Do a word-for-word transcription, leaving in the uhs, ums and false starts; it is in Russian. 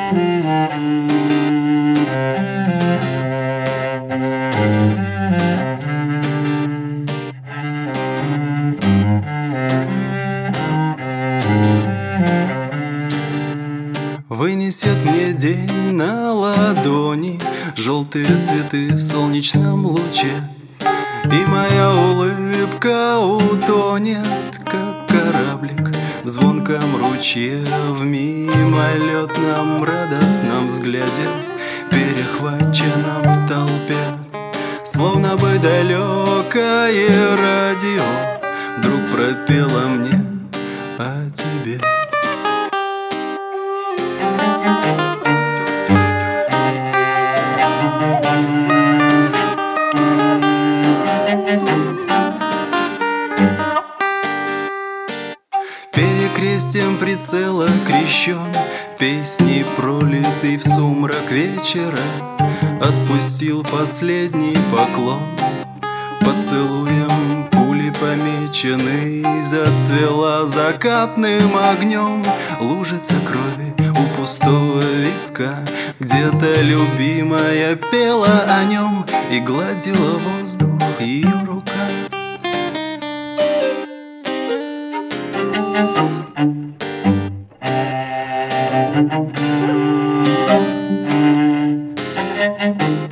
Вынесет мне день на ладони желтые цветы в солнечном луче, и моя улыбка утонет, как кораблик в звонком ручье, в мимолетном радостном взгляде, перехваченном в толпе. Словно бы далекое радио вдруг пропело мне о тебе. Перекрестием прицела крещен, песней пролитый в сумрак вечера, отпустил последний поклон. Поцелуем пули помеченный зацвела закатным огнем лужица крови у пустого виска. Где-то любимая пела о нем и гладила воздух ее рука. Thank you.